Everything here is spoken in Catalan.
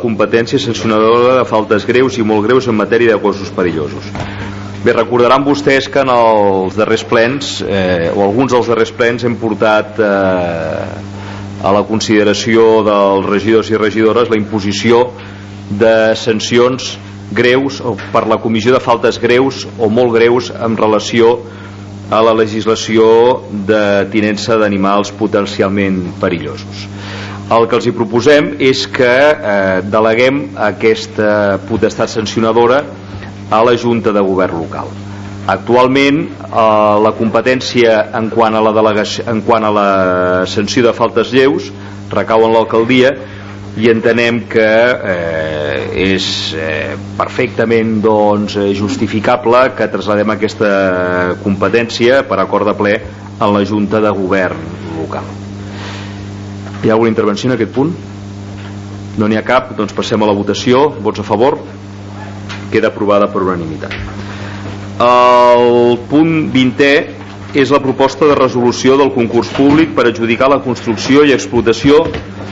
competència sancionadora de faltes greus i molt greus en matèria de gossos perillosos. Bé, recordaran vostès que en els darrers plens, o alguns dels darrers plens, hem portat a la consideració dels regidors i regidores la imposició de sancions greus o per la comissió de faltes greus o molt greus en relació a la legislació de tinença d'animals potencialment perillosos. El que els hi proposem és que deleguem aquesta potestat sancionadora a la Junta de Govern local. Actualment la competència en quant a la sanció de faltes lleus recau en l'alcaldia i entenem que és perfectament justificable que traslladem aquesta competència per acord de ple a la Junta de Govern local. Hi ha alguna intervenció en aquest punt? No n'hi ha cap, doncs passem a la votació. Vots a favor? Queda aprovada per unanimitat. El punt 20è és la proposta de resolució del concurs públic per adjudicar la construcció i explotació